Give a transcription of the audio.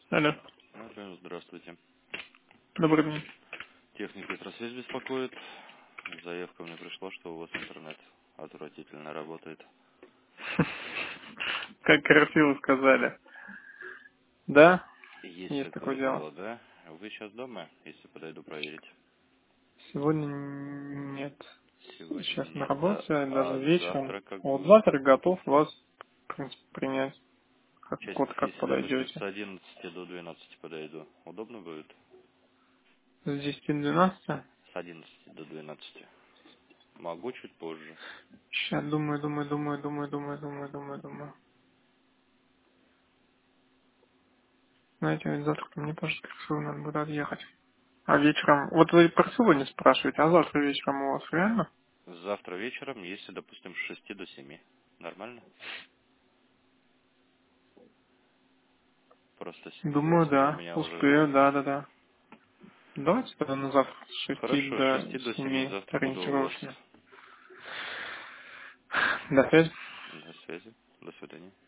Алло, Алло, здравствуйте. добрый день. Техник Электросвязь беспокоит. Заявка мне пришла, что у вас интернет отвратительно работает. Как красиво сказали. Да, Есть есть такое такое дело. дело, да? Вы сейчас дома, если подойду проверить? Сегодня нет. Сегодня Сейчас на нет, работе, даже а вечером. завтра как Вот будет? завтра готов вас, в принципе, принять. Как, Часть, вот как если, допустим, с подойдете. 11 до 12 подойду, удобно будет? С 10 до 12. С 11 до 12. Могу чуть позже. Сейчас думаю. Знаете, ведь завтра мне тоже к Красиву надо будет отъехать. А вечером, вот вы про сегодня спрашиваете, а завтра вечером у вас реально? Завтра вечером, если, допустим, с 6 до 7. Нормально? Просто Думаю, сегодня у да. меня уже Успею, занят. да. Давайте тогда на завтра с 6 Хорошо, с до 6 до 7 7 завтра буду у вас. ориентировочно. До связи. До связи. До свидания.